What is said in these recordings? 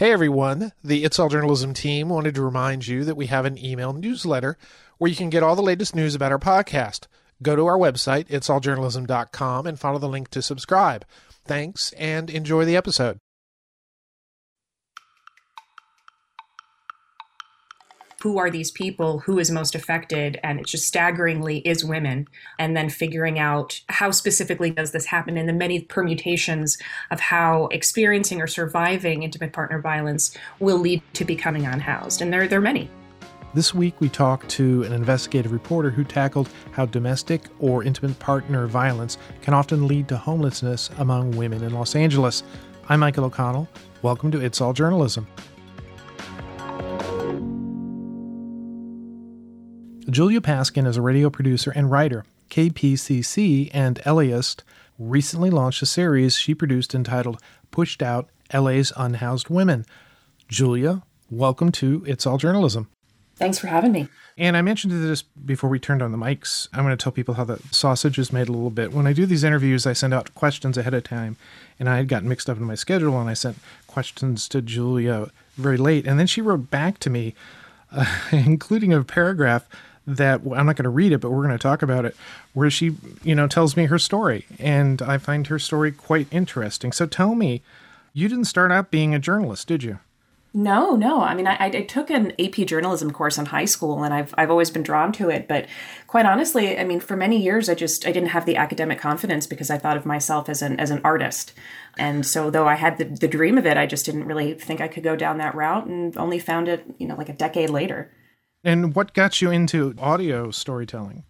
Hey everyone, the It's All Journalism team wanted to remind you that we have an email newsletter where you can get all the latest news about our podcast. Go to our website, itsalljournalism.com, and follow the link to subscribe. Thanks, and enjoy the episode. Who are these people? Who is most affected? And it just staggeringly is women. And then figuring out how specifically does this happen, and the many permutations of how experiencing or surviving intimate partner violence will lead to becoming unhoused. And there are many. This week we talked to an investigative reporter who tackled how domestic or intimate partner violence can often lead to homelessness among women in Los Angeles. I'm Michael O'Connell. Welcome to It's All Journalism. Julia Paskin is a radio producer and writer. KPCC and LAist recently launched a series she produced entitled Pushed Out, LA's Unhoused Women. Julia, welcome to It's All Journalism. Thanks for having me. And I mentioned this before we turned on the mics. I'm going to tell people how the sausage is made a little bit. When I do these interviews, I send out questions ahead of time, and I had gotten mixed up in my schedule, and I sent questions to Julia very late. And then she wrote back to me, including a paragraph that I'm not going to read it, but we're going to talk about it, where she, tells me her story. And I find her story quite interesting. So tell me, you didn't start out being a journalist, did you? No. I mean, I took an AP journalism course in high school, and I've always been drawn to it. But quite honestly, I mean, for many years, I didn't have the academic confidence because I thought of myself as an artist. And so though I had the dream of it, I just didn't really think I could go down that route, and only found it, like a decade later. And what got you into audio storytelling?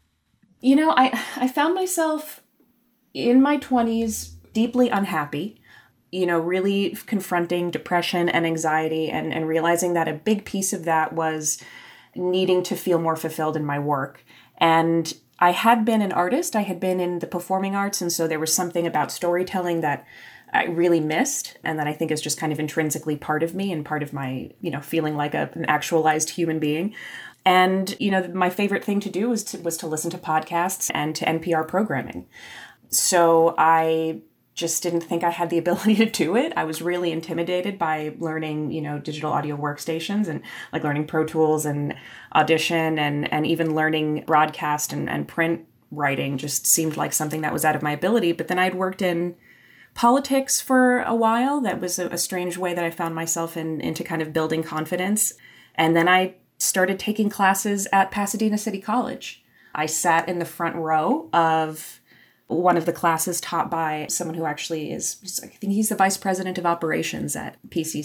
I found myself in my 20s deeply unhappy, really confronting depression and anxiety, and realizing that a big piece of that was needing to feel more fulfilled in my work. And I had been an artist. I had been in the performing arts. And so there was something about storytelling that I really missed, and that I think is just kind of intrinsically part of me and part of my, feeling like an actualized human being. And, my favorite thing to do was to listen to podcasts and to NPR programming. So I just didn't think I had the ability to do it. I was really intimidated by learning, digital audio workstations, and like learning Pro Tools and Audition, and even learning broadcast and print writing just seemed like something that was out of my ability. But then I'd worked in politics for a while. That was a strange way that I found myself into kind of building confidence. And then I started taking classes at Pasadena City College. I sat in the front row of one of the classes taught by someone who actually I think he's the vice president of operations at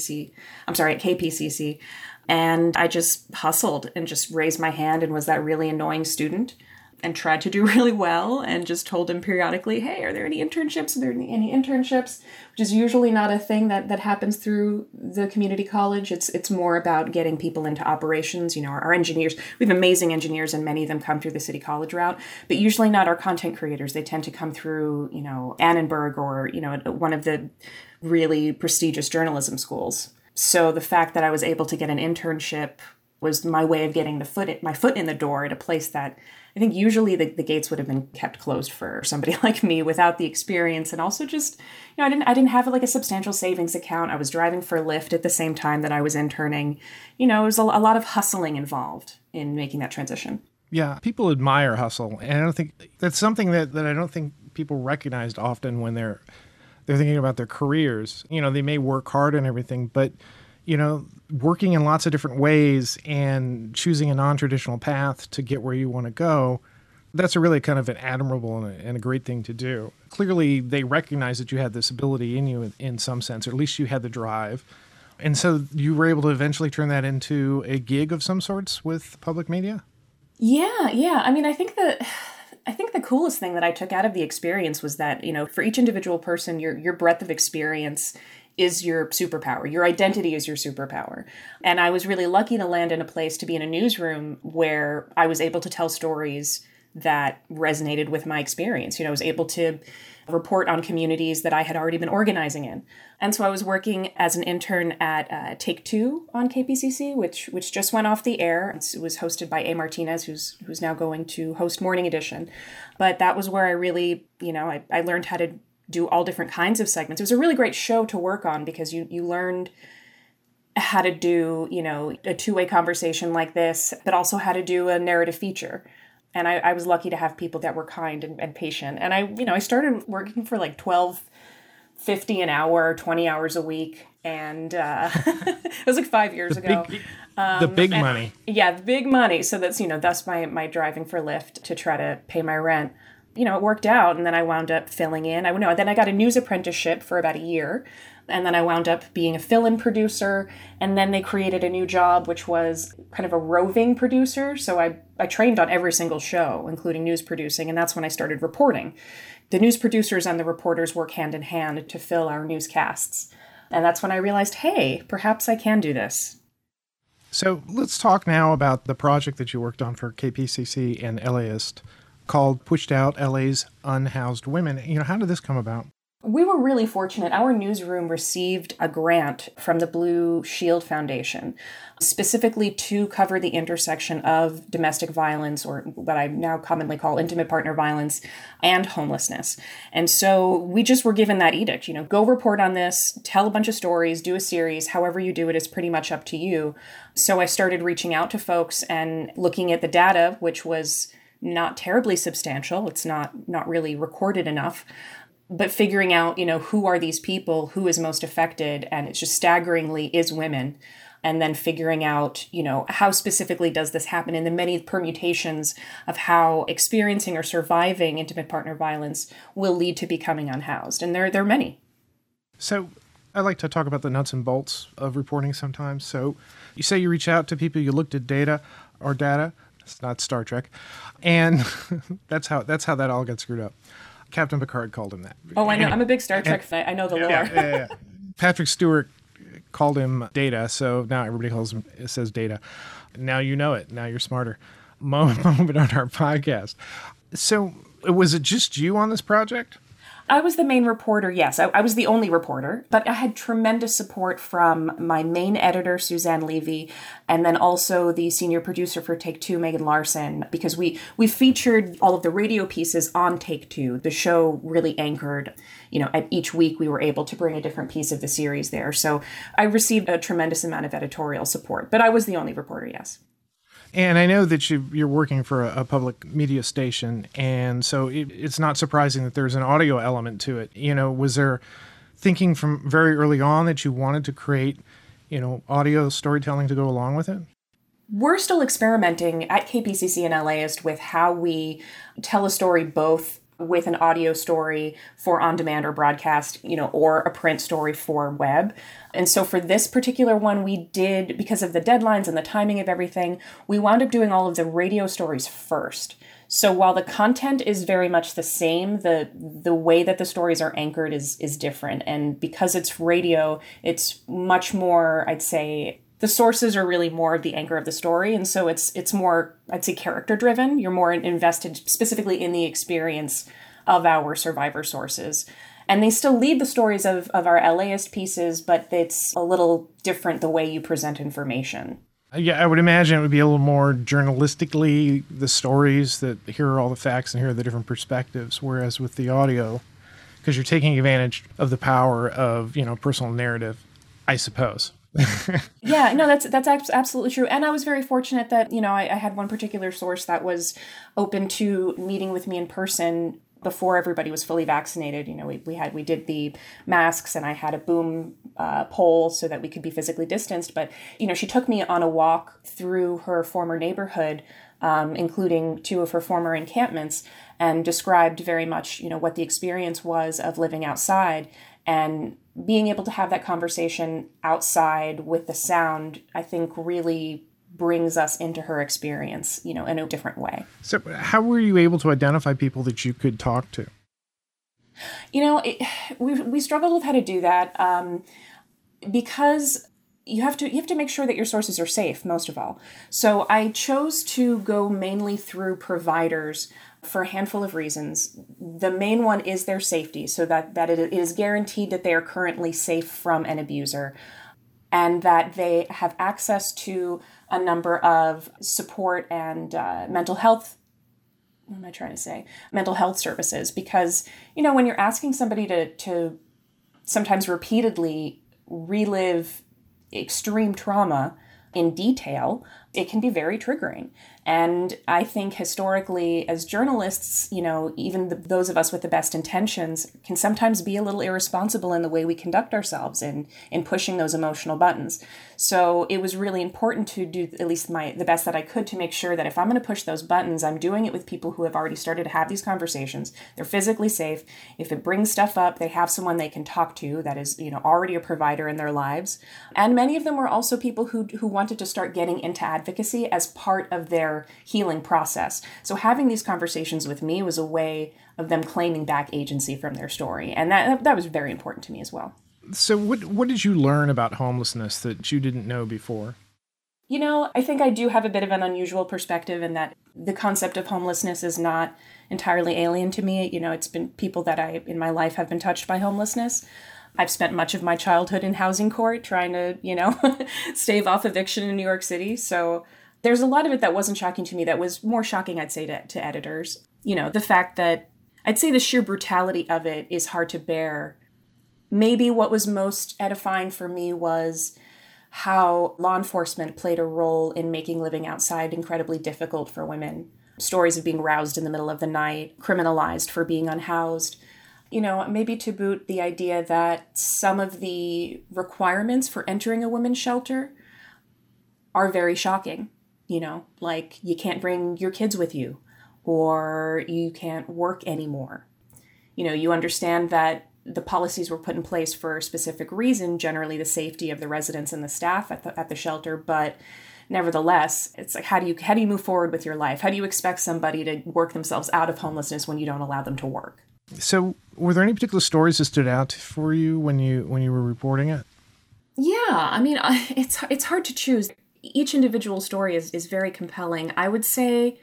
KPCC. And I just hustled and just raised my hand and was that really annoying student, and tried to do really well, and just told him periodically, hey, are there any internships? Are there any internships? Which is usually not a thing that happens through the community college. It's more about getting people into operations. Our engineers, we have amazing engineers, and many of them come through the city college route, but usually not our content creators. They tend to come through, Annenberg or, one of the really prestigious journalism schools. So the fact that I was able to get an internship was my way of getting my foot in the door at a place that I think usually the gates would have been kept closed for somebody like me without the experience. And also just, I didn't have like a substantial savings account. I was driving for Lyft at the same time that I was interning. It was a lot of hustling involved in making that transition. Yeah, people admire hustle. And I don't think that's something that I don't think people recognized often when they're thinking about their careers. They may work hard and everything, but working in lots of different ways and choosing a non-traditional path to get where you want to go, that's a really kind of an admirable and a great thing to do. Clearly, they recognize that you had this ability in you in some sense, or at least you had the drive. And so you were able to eventually turn that into a gig of some sorts with public media? Yeah. I mean, I think the coolest thing that I took out of the experience was that, for each individual person, your breadth of experience is your superpower. Your identity is your superpower. And I was really lucky to land in a place to be in a newsroom where I was able to tell stories that resonated with my experience. I was able to report on communities that I had already been organizing in. And so I was working as an intern at Take Two on KPCC, which just went off the air. It was hosted by A. Martinez, who's now going to host Morning Edition. But that was where I really, I learned how to do all different kinds of segments. It was a really great show to work on because you learned how to do, a two-way conversation like this, but also how to do a narrative feature. And I was lucky to have people that were kind and patient. And I started working for like $12.50 an hour, 20 hours a week. And it was like 5 years ago. The big money. Yeah, the big money. So that's my driving for Lyft to try to pay my rent. It worked out. And then I wound up filling in. Then I got a news apprenticeship for about a year. And then I wound up being a fill-in producer. And then they created a new job, which was kind of a roving producer. So I trained on every single show, including news producing. And that's when I started reporting. The news producers and the reporters work hand in hand to fill our newscasts. And that's when I realized, hey, perhaps I can do this. So let's talk now about the project that you worked on for KPCC and LAist called Pushed Out, LA's Unhoused Women. How did this come about? We were really fortunate. Our newsroom received a grant from the Blue Shield Foundation, specifically to cover the intersection of domestic violence, or what I now commonly call intimate partner violence, and homelessness. And so we just were given that edict, go report on this, tell a bunch of stories, do a series, however you do it is pretty much up to you. So I started reaching out to folks and looking at the data, which was not terribly substantial. It's not really recorded enough. But figuring out, who are these people, who is most affected, and it's just staggeringly is women. And then figuring out, how specifically does this happen, and the many permutations of how experiencing or surviving intimate partner violence will lead to becoming unhoused. And there are many. So I like to talk about the nuts and bolts of reporting sometimes. So you say you reach out to people, you looked at data. It's not Star Trek. And that's how that all got screwed up. Captain Picard called him that. Oh, I know. I'm a big Star Trek fan. I know the lore. Yeah. Patrick Stewart called him Data, so now everybody says Data. Now you know it. Now you're smarter. Moment on our podcast. So was it just you on this project? I was the main reporter, yes. I was the only reporter, but I had tremendous support from my main editor, Suzanne Levy, and then also the senior producer for Take Two, Megan Larson, because we featured all of the radio pieces on Take Two. The show really anchored, at each week we were able to bring a different piece of the series there. So I received a tremendous amount of editorial support, but I was the only reporter, yes. And I know that you're working for a public media station, and so it's not surprising that there's an audio element to it. Was there thinking from very early on that you wanted to create, audio storytelling to go along with it? We're still experimenting at KPCC and LAist with how we tell a story both with an audio story for on-demand or broadcast, or a print story for web. And so for this particular one, we did, because of the deadlines and the timing of everything, we wound up doing all of the radio stories first. So while the content is very much the same, the way that the stories are anchored is different. And because it's radio, it's much more, I'd say, the sources are really more of the anchor of the story. And so it's more, I'd say, character driven. You're more invested specifically in the experience of our survivor sources. And they still lead the stories of our LAist pieces, but it's a little different the way you present information. Yeah, I would imagine it would be a little more journalistically, the stories that here are all the facts and here are the different perspectives. Whereas with the audio, because you're taking advantage of the power of, personal narrative, I suppose. Yeah, no, that's absolutely true. And I was very fortunate that, I had one particular source that was open to meeting with me in person before everybody was fully vaccinated. We did the masks, and I had a boom pole so that we could be physically distanced. But, she took me on a walk through her former neighborhood, including two of her former encampments, and described very much, what the experience was of living outside. And being able to have that conversation outside with the sound, I think really brings us into her experience, in a different way. So how were you able to identify people that you could talk to? We struggled with how to do that because you have to make sure that your sources are safe, most of all. So I chose to go mainly through providers for a handful of reasons. The main one is their safety, so that it is guaranteed that they are currently safe from an abuser, and that they have access to a number of support and mental health services. Because, when you're asking somebody to sometimes repeatedly relive extreme trauma in detail, it can be very triggering. And I think historically, as journalists, even those of us with the best intentions can sometimes be a little irresponsible in the way we conduct ourselves in pushing those emotional buttons. So it was really important to do at least the best that I could to make sure that if I'm going to push those buttons, I'm doing it with people who have already started to have these conversations. They're physically safe. If it brings stuff up, they have someone they can talk to that is, already a provider in their lives. And many of them were also people who wanted to start getting into advocacy as part of their healing process. So having these conversations with me was a way of them claiming back agency from their story. And that was very important to me as well. So what did you learn about homelessness that you didn't know before? I think I do have a bit of an unusual perspective in that the concept of homelessness is not entirely alien to me. It's been people that in my life have been touched by homelessness. I've spent much of my childhood in housing court trying to, stave off eviction in New York City. So there's a lot of it that wasn't shocking to me. That was more shocking, I'd say, to editors. The fact that I'd say the sheer brutality of it is hard to bear. Maybe what was most edifying for me was how law enforcement played a role in making living outside incredibly difficult for women. Stories of being roused in the middle of the night, criminalized for being unhoused. Maybe to boot, the idea that some of the requirements for entering a women's shelter are very shocking. Like you can't bring your kids with you, or you can't work anymore. You understand that the policies were put in place for a specific reason, generally the safety of the residents and the staff at the shelter, but nevertheless, it's like, how do you move forward with your life? How do you expect somebody to work themselves out of homelessness when you don't allow them to work? So were there any particular stories that stood out for you when you were reporting it? Yeah, it's hard to choose. Each individual story is very compelling. I would say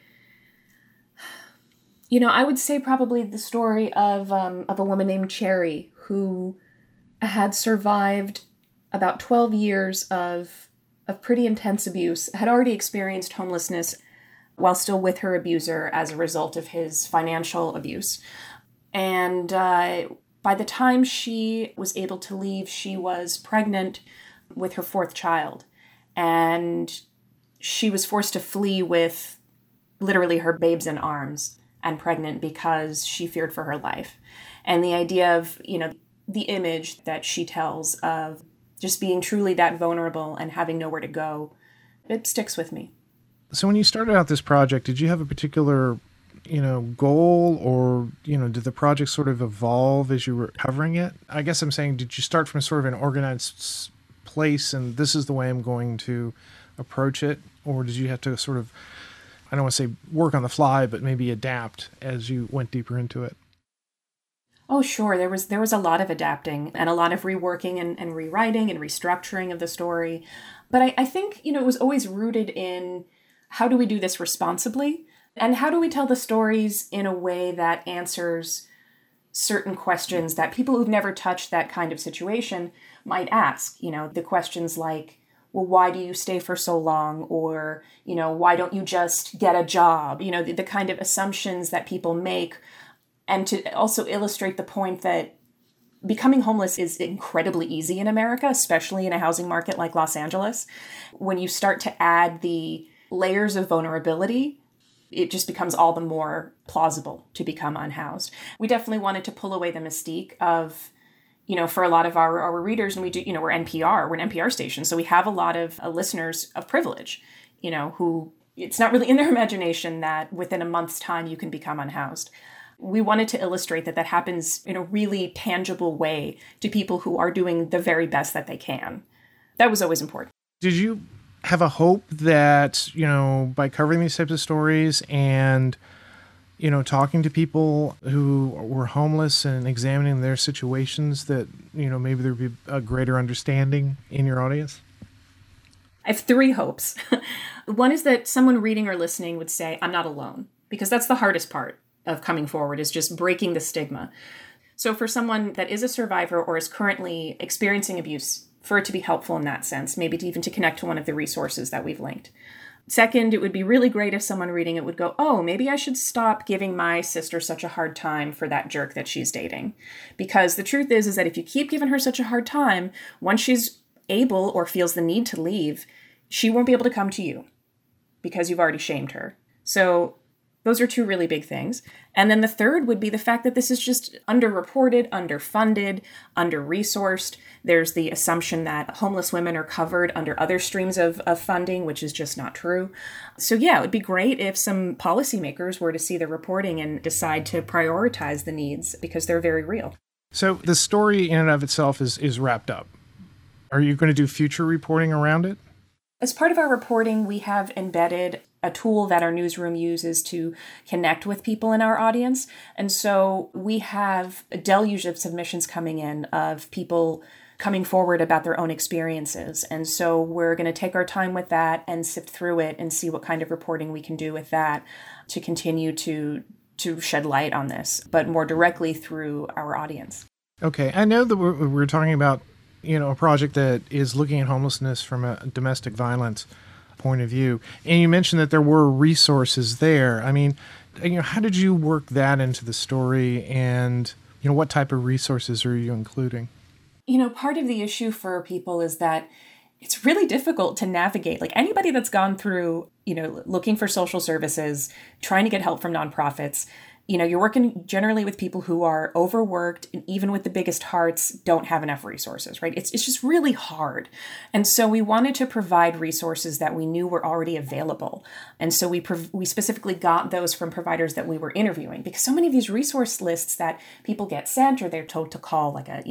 probably the story of a woman named Cherry who had survived about 12 years of pretty intense abuse, had already experienced homelessness while still with her abuser as a result of his financial abuse. And by the time she was able to leave, she was pregnant with her fourth child. And she was forced to flee with literally her babes in arms and pregnant because she feared for her life. And the idea of, the image that she tells of just being truly that vulnerable and having nowhere to go, it sticks with me. So when you started out this project, did you have a particular goal, or, did the project sort of evolve as you were covering it? I guess I'm saying, did you start from sort of an organized place and this is the way I'm going to approach it? Or did you have to sort of, I don't want to say work on the fly, but maybe adapt as you went deeper into it? Oh, sure. There was a lot of adapting and a lot of reworking and rewriting and restructuring of the story. But I think, it was always rooted in how do we do this responsibly? And how do we tell the stories in a way that answers certain questions that people who've never touched that kind of situation might ask? The questions like, well, why do you stay for so long? Or, why don't you just get a job? The kind of assumptions that people make. And to also illustrate the point that becoming homeless is incredibly easy in America, especially in a housing market like Los Angeles. When you start to add the layers of vulnerability, it just becomes all the more plausible to become unhoused. We definitely wanted to pull away the mystique of, for a lot of our readers, and we do, we're an NPR station. So we have a lot of listeners of privilege, who it's not really in their imagination that within a month's time you can become unhoused. We wanted to illustrate that happens in a really tangible way to people who are doing the very best that they can. That was always important. Did you have a hope that, by covering these types of stories and, talking to people who were homeless and examining their situations that, maybe there'd be a greater understanding in your audience? I have three hopes. One is that someone reading or listening would say, I'm not alone, because that's the hardest part of coming forward, is just breaking the stigma. So for someone that is a survivor or is currently experiencing abuse, for it to be helpful in that sense, maybe even to connect to one of the resources that we've linked. Second, it would be really great if someone reading it would go, oh, maybe I should stop giving my sister such a hard time for that jerk that she's dating. Because the truth is that if you keep giving her such a hard time, once she's able or feels the need to leave, she won't be able to come to you because you've already shamed her. So those are two really big things. And then the third would be the fact that this is just underreported, underfunded, under-resourced. There's the assumption that homeless women are covered under other streams of funding, which is just not true. So yeah, it would be great if some policymakers were to see the reporting and decide to prioritize the needs because they're very real. So the story in and of itself is wrapped up. Are you going to do future reporting around it? As part of our reporting, we have embedded a tool that our newsroom uses to connect with people in our audience. And so we have a deluge of submissions coming in of people coming forward about their own experiences. And so we're going to take our time with that and sift through it and see what kind of reporting we can do with that to continue to shed light on this, but more directly through our audience. Okay. I know that we're talking about, a project that is looking at homelessness from a domestic violence point of view. And you mentioned that there were resources there. I mean, how did you work that into the story, and, what type of resources are you including? Part of the issue for people is that it's really difficult to navigate. Like anybody that's gone through, looking for social services, trying to get help from nonprofits, you're working generally with people who are overworked, and even with the biggest hearts don't have enough resources, right? It's just really hard. And so we wanted to provide resources that we knew were already available. And so we specifically got those from providers that we were interviewing, because so many of these resource lists that people get sent, or they're told to call like a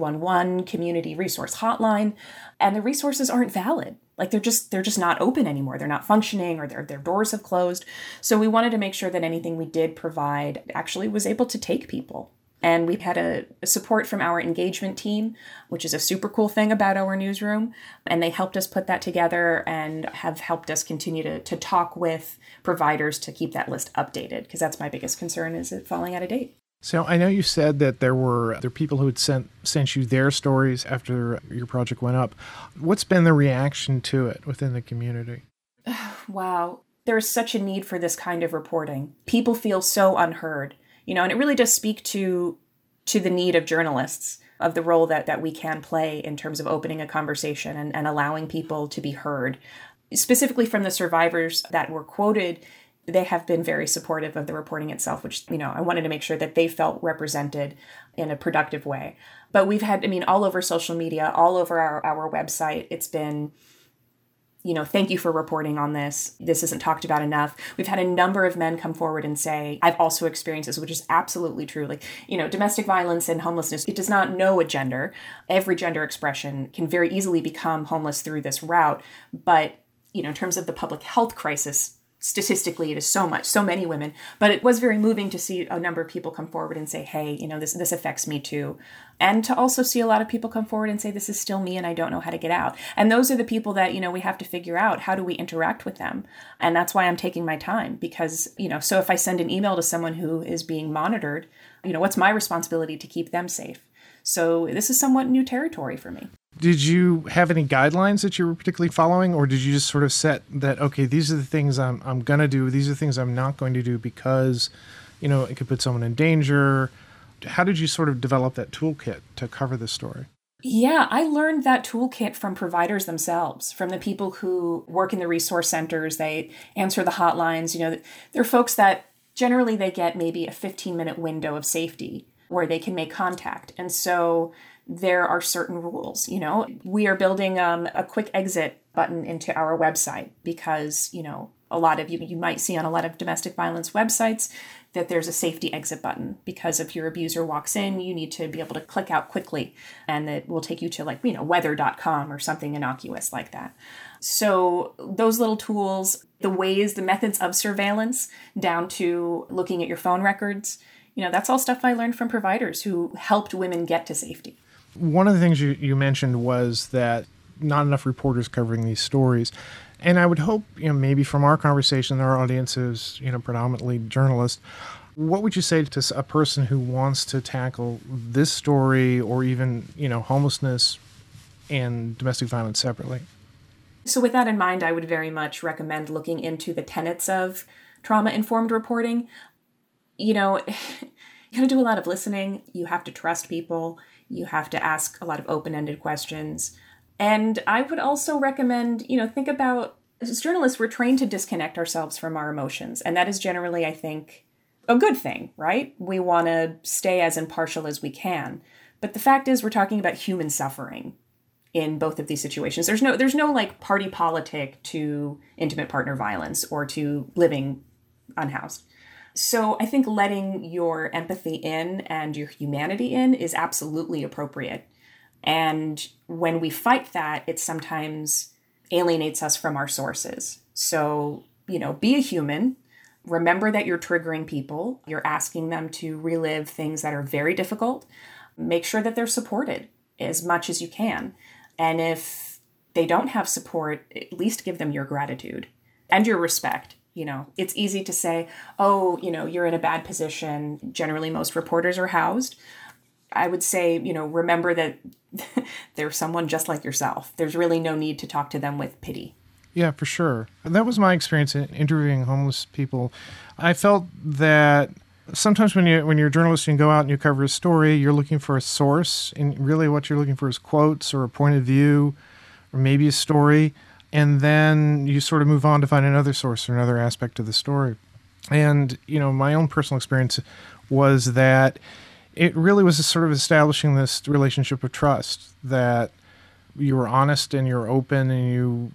211 community resource hotline, and the resources aren't valid. Like they're just not open anymore. They're not functioning, or their doors have closed. So we wanted to make sure that anything we did provide actually was able to take people. And we had a support from our engagement team, which is a super cool thing about our newsroom. And they helped us put that together and have helped us continue to talk with providers to keep that list updated, because that's my biggest concern, is it falling out of date. So I know you said that there were people who had sent you their stories after your project went up. What's been the reaction to it within the community? Wow. There is such a need for this kind of reporting. People feel so unheard, and it really does speak to the need of journalists, of the role that we can play in terms of opening a conversation and allowing people to be heard. Specifically from the survivors that were quoted, they have been very supportive of the reporting itself, which, I wanted to make sure that they felt represented in a productive way. But we've had, all over social media, all over our website, it's been, thank you for reporting on this. This isn't talked about enough. We've had a number of men come forward and say, I've also experienced this, which is absolutely true. Like, domestic violence and homelessness, it does not know a gender. Every gender expression can very easily become homeless through this route. But, in terms of the public health crisis, statistically, it is so many women, but it was very moving to see a number of people come forward and say, hey, this affects me too. And to also see a lot of people come forward and say, this is still me and I don't know how to get out. And those are the people that, we have to figure out, how do we interact with them? And that's why I'm taking my time, because, so if I send an email to someone who is being monitored, what's my responsibility to keep them safe? So this is somewhat new territory for me. Did you have any guidelines that you were particularly following, or did you just sort of set that, okay, these are the things I'm going to do, these are the things I'm not going to do because, it could put someone in danger? How did you sort of develop that toolkit to cover this story? Yeah, I learned that toolkit from providers themselves, from the people who work in the resource centers. They answer the hotlines. They're folks that generally they get maybe a 15-minute window of safety where they can make contact. And so there are certain rules. We are building a quick exit button into our website because, a lot of you might see on a lot of domestic violence websites that there's a safety exit button, because if your abuser walks in, you need to be able to click out quickly, and it will take you to weather.com or something innocuous like that. So those little tools, the methods of surveillance down to looking at your phone records, that's all stuff I learned from providers who helped women get to safety. One of the things you mentioned was that not enough reporters covering these stories. And I would hope, maybe from our conversation, our audience is, predominantly journalists. What would you say to a person who wants to tackle this story, or even, homelessness and domestic violence separately? So with that in mind, I would very much recommend looking into the tenets of trauma-informed reporting. You got to do a lot of listening. You have to trust people. You have to ask a lot of open-ended questions. And I would also recommend, think about, as journalists, we're trained to disconnect ourselves from our emotions. And that is generally, I think, a good thing, right? We want to stay as impartial as we can. But the fact is, we're talking about human suffering in both of these situations. There's no like party politic to intimate partner violence or to living unhoused. So I think letting your empathy in and your humanity in is absolutely appropriate. And when we fight that, it sometimes alienates us from our sources. So, be a human. Remember that you're triggering people. You're asking them to relive things that are very difficult. Make sure that they're supported as much as you can. And if they don't have support, at least give them your gratitude and your respect. It's easy to say, oh, you're in a bad position. Generally, most reporters are housed. I would say, remember that they're someone just like yourself. There's really no need to talk to them with pity. Yeah, for sure. And that was my experience in interviewing homeless people. I felt that sometimes when you're a journalist and you go out and you cover a story, you're looking for a source, and really what you're looking for is quotes or a point of view or maybe a story, and then you sort of move on to find another source or another aspect of the story. And, my own personal experience was that it really was sort of establishing this relationship of trust, that you were honest and you were open and you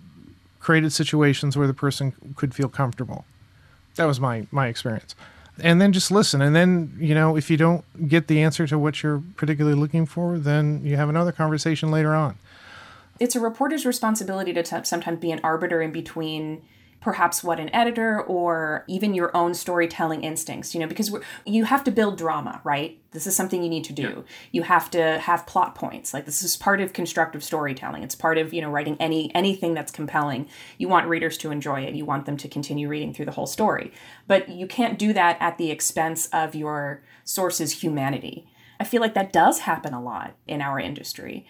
created situations where the person could feel comfortable. That was my experience. And then just listen. And then, if you don't get the answer to what you're particularly looking for, then you have another conversation later on. It's a reporter's responsibility to sometimes be an arbiter in between perhaps what an editor or even your own storytelling instincts, because you have to build drama, right? This is something you need to do. Yeah. You have to have plot points. Like, this is part of constructive storytelling. It's part of, writing anything that's compelling. You want readers to enjoy it. You want them to continue reading through the whole story. But you can't do that at the expense of your source's humanity. I feel like that does happen a lot in our industry.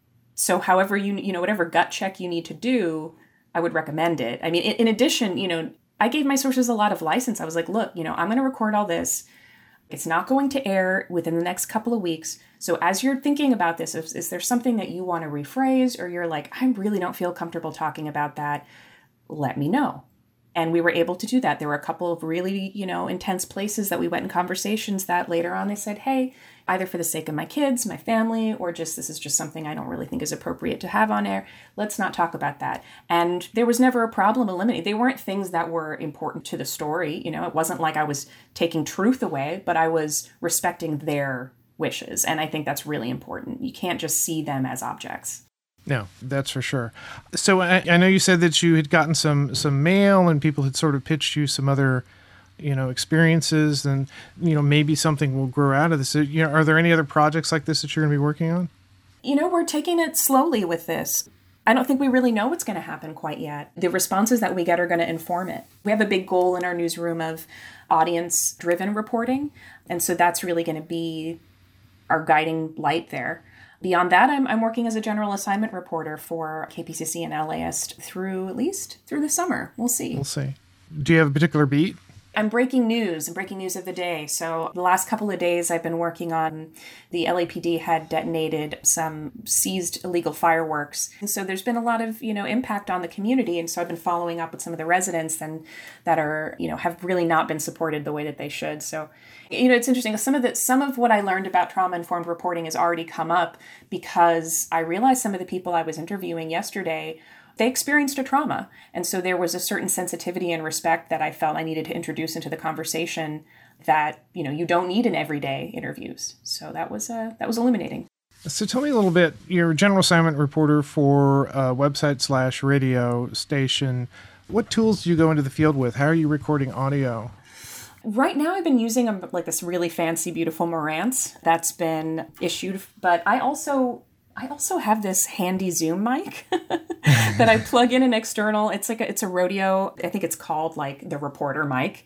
So however, whatever gut check you need to do, I would recommend it. I mean, in addition, I gave my sources a lot of license. I was like, look, I'm going to record all this. It's not going to air within the next couple of weeks. So as you're thinking about this, is there something that you want to rephrase, or you're like, I really don't feel comfortable talking about that? Let me know. And we were able to do that. There were a couple of really, intense places that we went in conversations that later on they said, hey, either for the sake of my kids, my family, or just this is just something I don't really think is appropriate to have on air. Let's not talk about that. And there was never a problem eliminated. They weren't things that were important to the story. It wasn't like I was taking truth away, but I was respecting their wishes. And I think that's really important. You can't just see them as objects. No, that's for sure. So I know you said that you had gotten some mail and people had sort of pitched you some other, experiences, and, maybe something will grow out of this. Are there any other projects like this that you're going to be working on? We're taking it slowly with this. I don't think we really know what's going to happen quite yet. The responses that we get are going to inform it. We have a big goal in our newsroom of audience-driven reporting, and so that's really going to be our guiding light there. Beyond that, I'm working as a general assignment reporter for KPCC and LAist through the summer. We'll see. Do you have a particular beat? I'm breaking news of the day. So the last couple of days I've been working on the LAPD had detonated some seized illegal fireworks. And so there's been a lot of, impact on the community. And so I've been following up with some of the residents and that are, have really not been supported the way that they should. So, it's interesting. Some of what I learned about trauma-informed reporting has already come up because I realized some of the people I was interviewing yesterday, they experienced a trauma. And so there was a certain sensitivity and respect that I felt I needed to introduce into the conversation that, you don't need in everyday interviews. So that was illuminating. So tell me a little bit, you're a general assignment reporter for a website/radio station. What tools do you go into the field with? How are you recording audio? Right now I've been using this really fancy, beautiful Marantz that's been issued, but I also have this handy Zoom mic that I plug in an external. It's a Rodeo. I think it's called the reporter mic.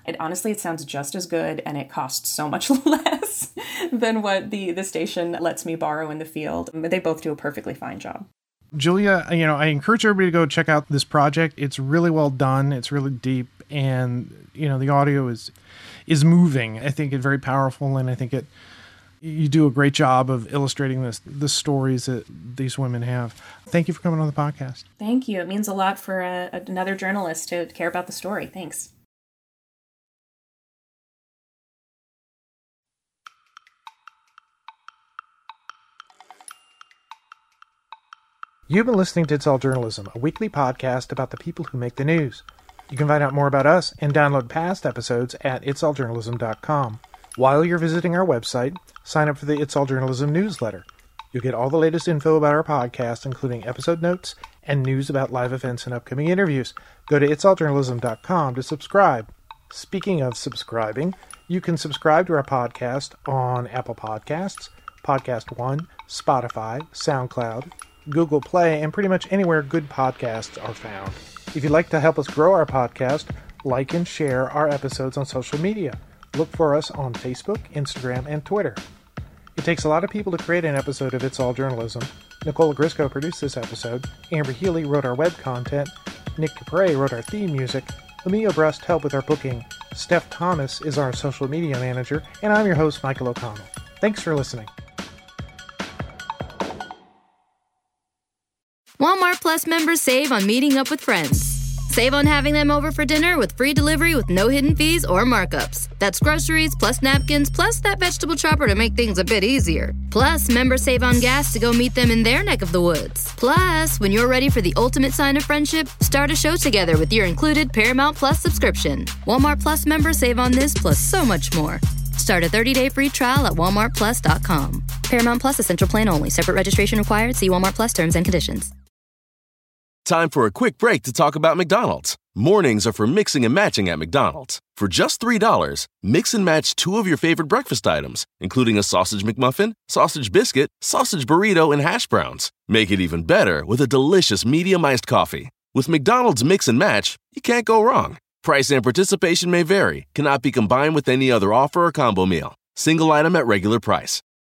It sounds just as good, and it costs so much less than what the station lets me borrow in the field. They both do a perfectly fine job. Julia, I encourage everybody to go check out this project. It's really well done. It's really deep, and the audio is moving. I think it's very powerful, and I think it you do a great job of illustrating the stories that these women have. Thank you for coming on the podcast. Thank you. It means a lot for another journalist to care about the story. Thanks. You've been listening to It's All Journalism, a weekly podcast about the people who make the news. You can find out more about us and download past episodes at itsalljournalism.com. While you're visiting our website, sign up for the It's All Journalism newsletter. You'll get all the latest info about our podcast, including episode notes and news about live events and upcoming interviews. Go to itsalljournalism.com to subscribe. Speaking of subscribing, you can subscribe to our podcast on Apple Podcasts, Podcast One, Spotify, SoundCloud, Google Play, and pretty much anywhere good podcasts are found. If you'd like to help us grow our podcast, like and share our episodes on social media. Look for us on Facebook, Instagram, and Twitter. It takes a lot of people to create an episode of It's All Journalism. Nicola Grisco produced this episode, Amber Healy wrote our web content, Nick Capre wrote our theme music, Emilio Brust helped with our booking, Steph Thomas is our social media manager, and I'm your host, Michael O'Connell. Thanks for listening. Walmart Plus members save on meeting up with friends. Save on having them over for dinner with free delivery with no hidden fees or markups. That's groceries, plus napkins, plus that vegetable chopper to make things a bit easier. Plus, members save on gas to go meet them in their neck of the woods. Plus, when you're ready for the ultimate sign of friendship, start a show together with your included Paramount Plus subscription. Walmart Plus members save on this plus so much more. Start a 30-day free trial at walmartplus.com. Paramount Plus Essential Plan only. Separate registration required. See Walmart Plus terms and conditions. Time for a quick break to talk about McDonald's. Mornings are for mixing and matching at McDonald's. For just $3, mix and match 2 of your favorite breakfast items, including a sausage McMuffin, sausage biscuit, sausage burrito, and hash browns. Make it even better with a delicious medium iced coffee. With McDonald's Mix and Match, you can't go wrong. Price and participation may vary, cannot be combined with any other offer or combo meal. Single item at regular price.